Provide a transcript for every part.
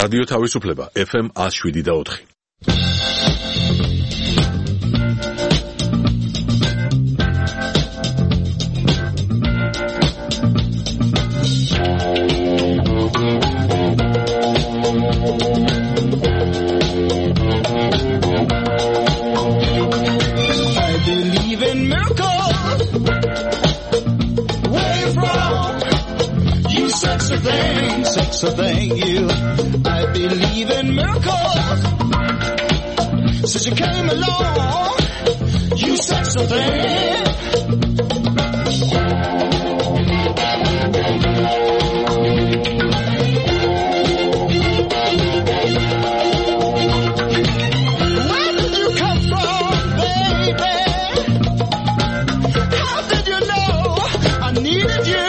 რადიო თავისუფლება FM 107.4. Sexy thing, you. I believe in miracles. Since you came along, you sexy thing. Where did you come from, baby? How did you know I needed you?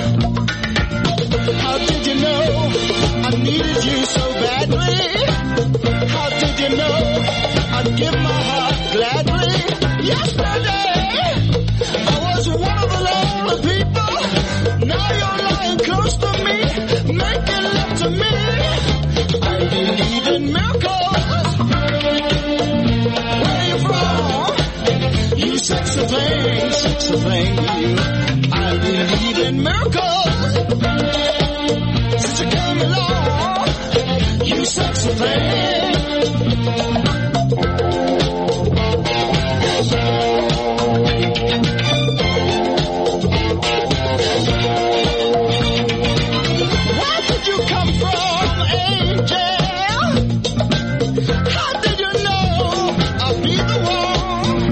How did you know I needed you so badly? How did you know I'd give my heart gladly? Yesterday, I was one of the lonely people. Now you're lying close to me, making love to me. I believe in miracles. Where you from? You sexy thing, you. I believe in miracles. Since you came along, you sexy thing. Where did you come from, angel? How did you know I'd be the one?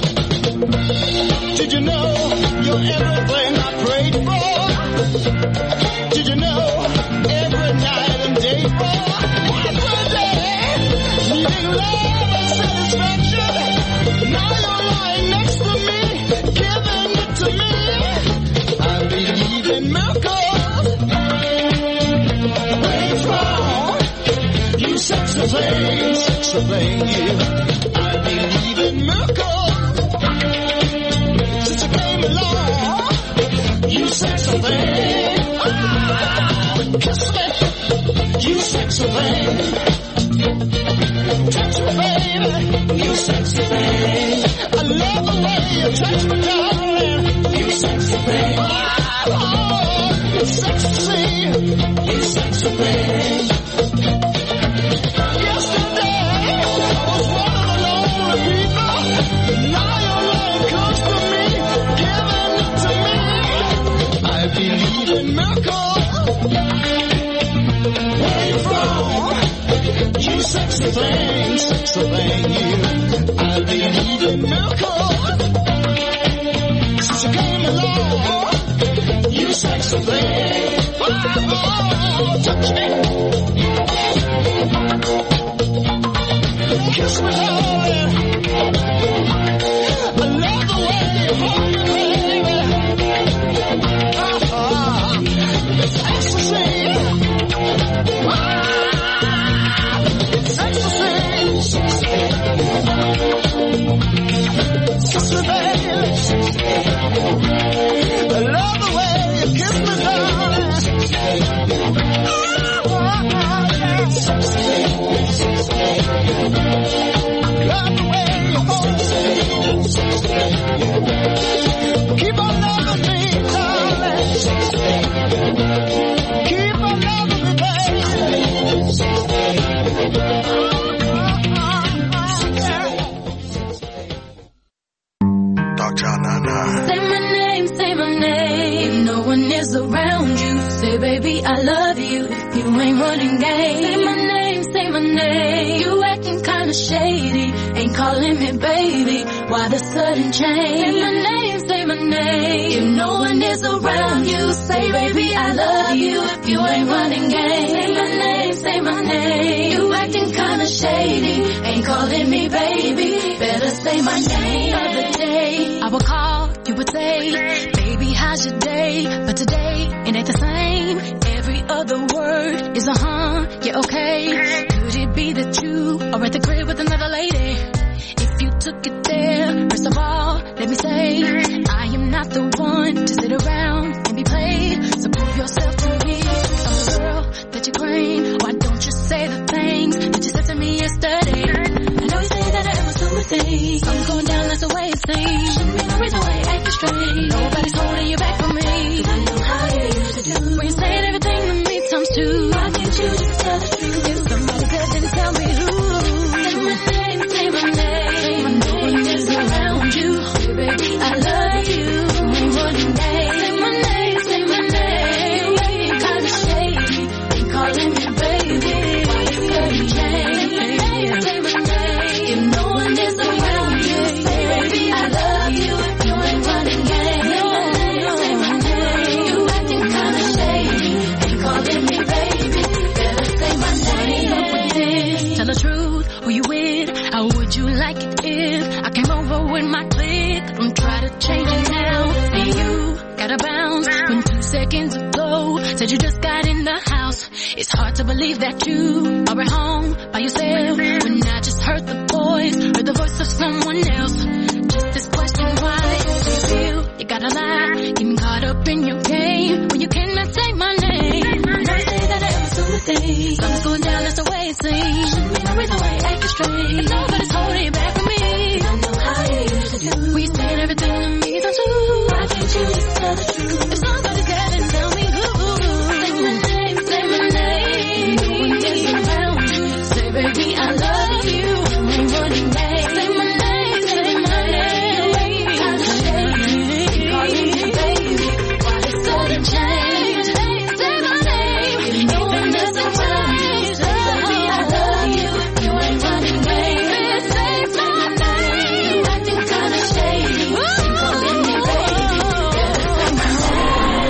Did you know you're everything I prayed for? Did you know every night and day for every day, needing love and satisfaction? Now you're lying next to me, giving it to me. I believe in miracles. Where you from? You sexy thing, you. I believe in miracles. Since you came along, you sexy thing. Kiss me, you sexy thing. Touch me, baby, you sexy thing. I love the way you touch me, darling. You sexy thing. Oh, you sexy, you sexy thing. Yesterday, I was one of the lonely people. Now you're lying close to me, giving it to me. I believe in miracles. Where you from? You sexy thing, you. I believe in miracles. Since you came along, you sexy thing. Oh, touch me. Kiss me, darling. I love the way you hold me, baby. It's ecstasy. It's ecstasy. Kiss me, baby. I love the way you kiss me, darling. Love the way you hold me. Keep on loving me, darling. Keep on loving me, baby. Dr. Nana. Say my name. If no one is around you, say baby I love you. If you ain't running game, say my name. You acting kinda shady, ain't calling me baby. Why the sudden change? Say my name. If no one is around you, say baby I love you. If you ain't running game, say my name. You acting kinda shady, ain't calling me baby. Better say my name. The other day I would call, you would say, baby how's your day? But today it ain't the same. Every other word is a yeah okay. Could it be that you are at the crib with another lady? If you took it there, first of all, let me say, I am not the one to sit around and be played. So prove yourself to me. I'm the girl that you claim. Why don't you say can't you just tell the truth? If somebody said, then tell me who. Say my name, say my name. No one is around you. Hey, baby, I love you. Ain't running game. Say my name, say my name. You acting kinda shady. Ain't calling me baby. Why you gotta change? Say my name. If no one is around you, say baby, I love you. You ain't running game. Say my name. You acting kinda shady. Ain't calling me baby. Better say my name. Tell the truth, who you with? How would you like it if I came over with my clique? Don't try to change it now. And you gotta bounce when 2 seconds ago said you just got in the house. It's hard to believe that you are at home by yourself when I just heard the voice of someone else. Just this question, why do you feel you gotta lie? Getting caught up in your game when you cannot say my name. I say that I am assuming things. Something's going down, that's the way it seems. Shouldn't be no reason why you acting strange. Nobody's holding it back from me. I know how you used to do. We saying everything to me, don't you? Why can't you just tell the truth? If somebody's got it, tell me who. Say my name, say my name. No one is around you. Say baby, I love you. Ain't running game. Say my name, say my name. Kinda shady. Calling me baby. Why the sudden change? Say my name. No one is around you. Say baby, I love you. You ain't running game. Say my name. You acting kinda shady. Calling me baby. Better say my name.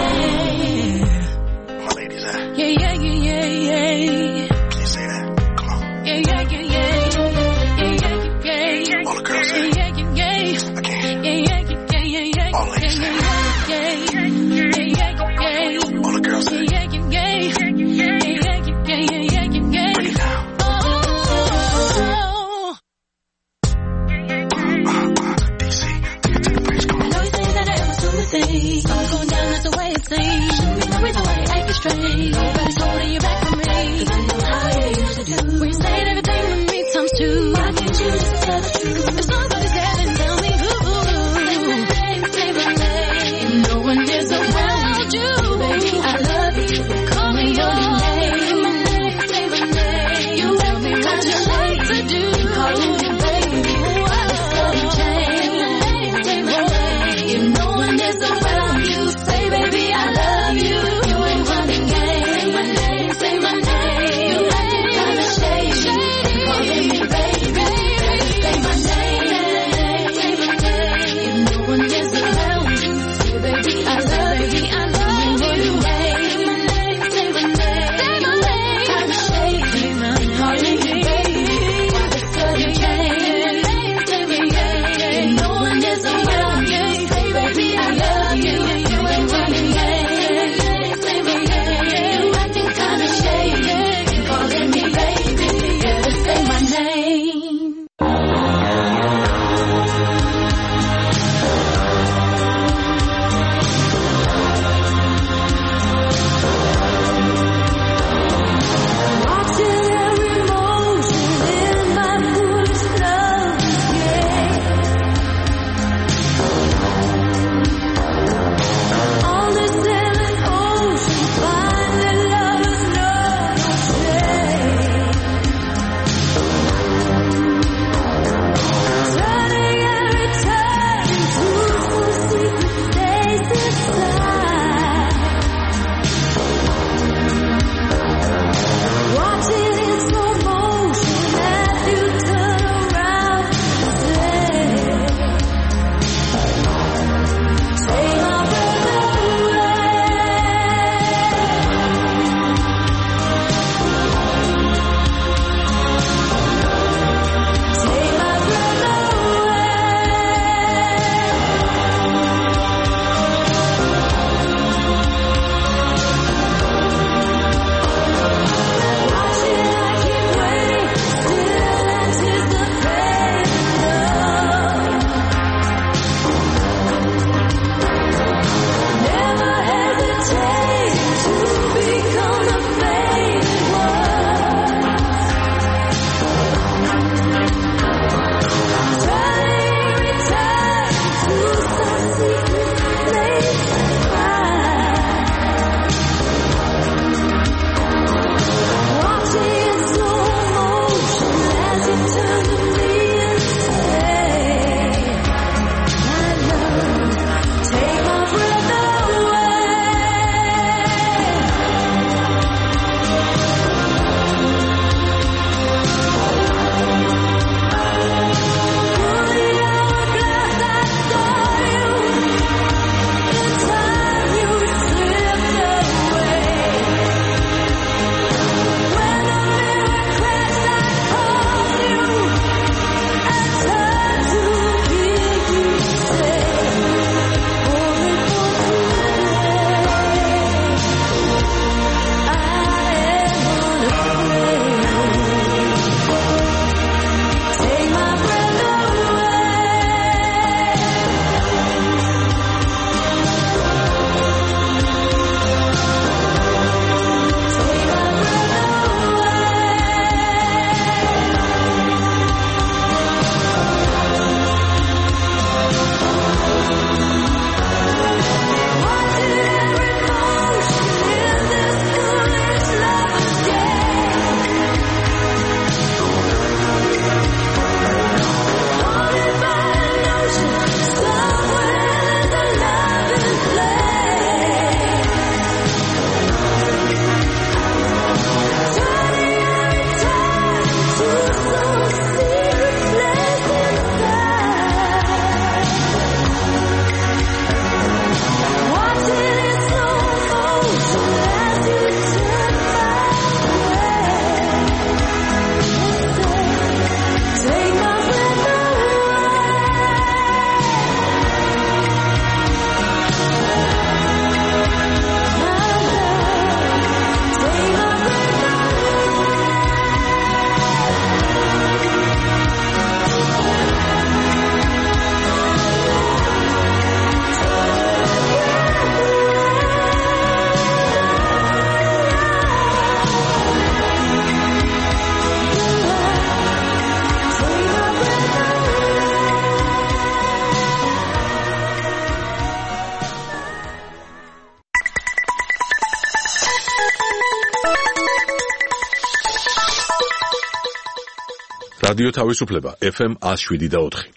რადიო თავისუფლება FM 107.4.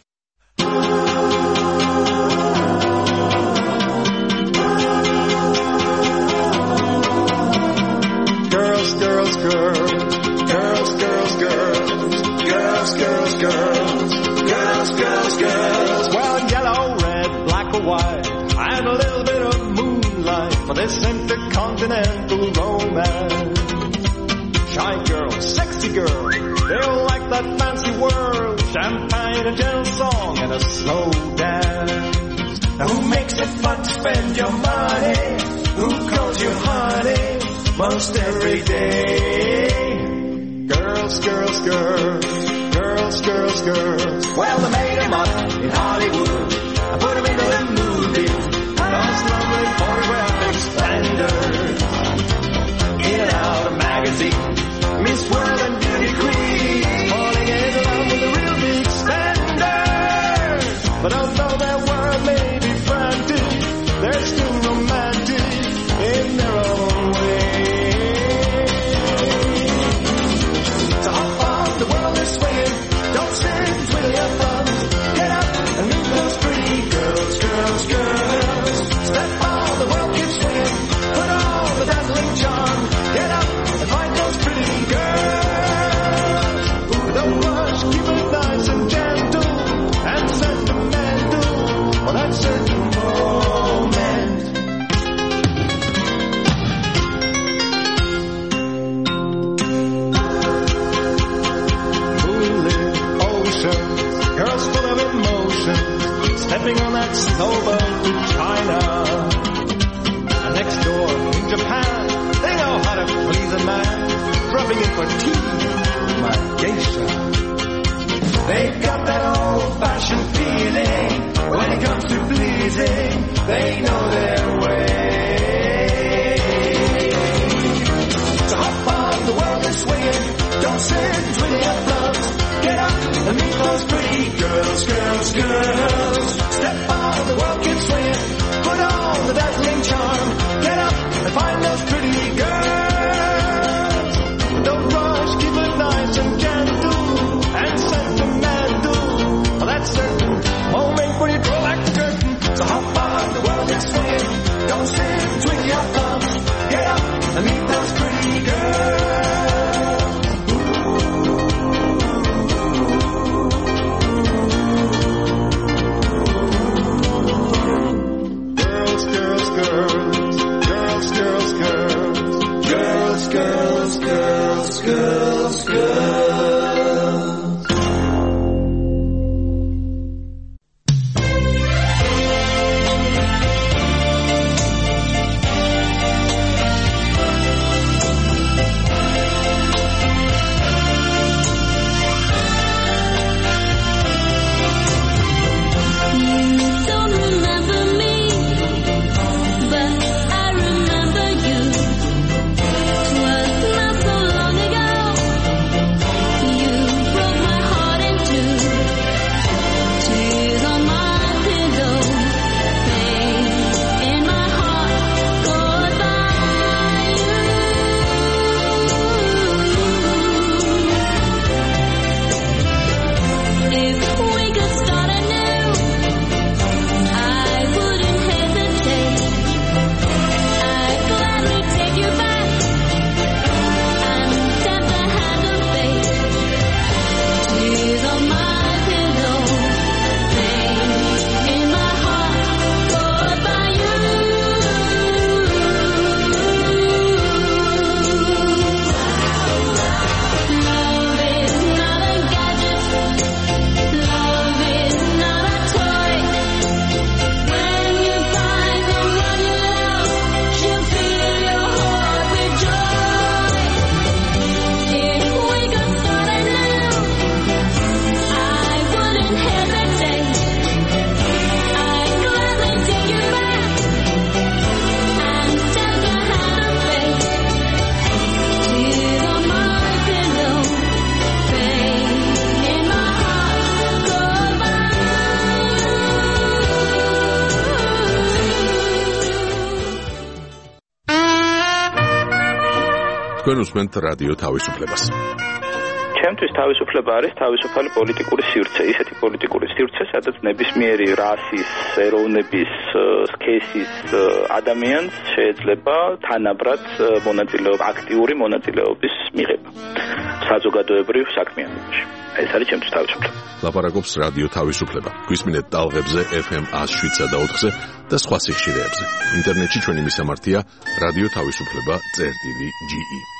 Well, yellow, red, black or white, and a little bit of moonlight for this intercontinental romance. Shy girl, sexy girl, they all like that fancy world, champagne, a gentle song, and a slow dance. Now who makes it fun to spend your money? Who calls you honey most every day? Girls, girls, girls, girls, girls, girls. Well, they made them up in Hollywood. I put them into the movie. Those lovely photographic splendors. In and out of magazines. Miss World and Beauty Queen. Falling in love with the real big spenders. But although their world may be frantic, they're still romantic in their own way. So hop on, the world is swinging. Don't sit and twiddle your thumbs. Get up and meet those pretty girls, girls, girls. Step on, the world keeps swinging. Put on the dazzling charm. Get up and find those pretty girls. Ooh, don't rush, keep it nice and gentle and sentimental for that certain moment. Moonlit oceans, girls full of emotion, stepping on that snowboat to China. And next door in Japan, they know how to please a man, rubbing in for tea, my geisha. They've got that old-fashioned feeling, when it comes to pleasing, they know their way. So hop on, the world is swinging, don't sit and twiddle your thumbs. Get up and meet those pretty girls, girls, girls. Step on, the world keeps swinging, put on the dazzling charm. Get up and find those pretty girls. Don't rush, keep it nice and gentle and sentimental for that certain moment when you draw back the curtain. So hop on, the world is swinging, don't sit and twiddle your thumbs. Get up and meet those pretty girls. Girls, girls, girls, girls, girls, girls, girls, girls, girls, girls. Don't remember me, but I remember you. 'Twas not so long ago. You broke my heart in two. Tears on my pillow, pain in my heart. Goodbye, you. If we could start anew, I wouldn't hesitate. I'd gladly take you back and tap the hand of fate. Tears on my pillow, pain in my heart. Goodbye, you. Love is not a gadget. Love is not a toy. When you find the one you love, she'll fill your heart with joy. If we could start anew, I wouldn't hesitate. I'd gladly take you back and tap the hand of fate. Tears on my pillow, pain in my heart. Goodbye. თქვენ უსმენთ რადიო თავისუფლებას. ჩემთვის თავისუფლება არის თავისუფალი პოლიტიკური სივრცე, ისეთი პოლიტიკური სივრცე, სადაც ნებისმიერი რასის, ეროვნების, სქესის ადამიანს შეიძლება თანაბრად აქტიური მონაწილეობის მიღება საზოგადოებრივ საქმიანობაში. ეს არის ჩემთვის თავისუფლება. ლაპარაკობს რადიო თავისუფლება. გვისმინეთ ტალღებზე FM 107.4-ზე და სხვა სიხშირეებზე. ინტერნეტში ჩვენი მისამართია რადიო თავისუფლება.ge